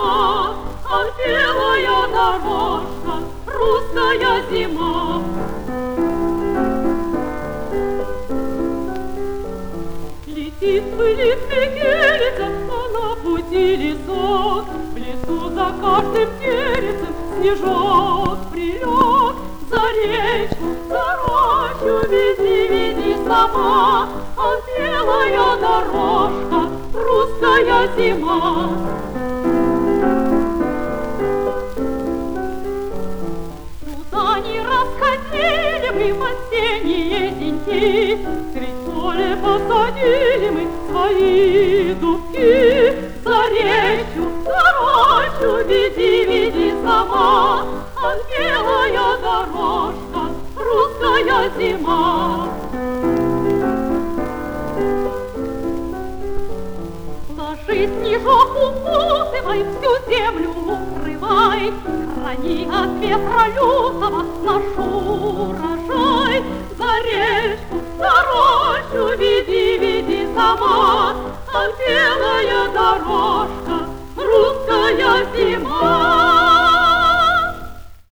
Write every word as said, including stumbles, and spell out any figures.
сама, а белая дорожка, русская зима. Летит, пылит метелица, а на пути лесок, в лесу за каждым деревцем снежок прилег. За речку, за рощу веди, веди сама, а белая дорожка, русская зима. Куда ни расходили мы в осенние деньки, средь поля посадили мы свои дубки. За речку, за рощу веди, веди сама, а белая дорожка, русская зима. Ложи снежок, укутывай, всю землю укрывай, храни от ветра лютого наш урожай. За речку, за рощу веди, веди сама, а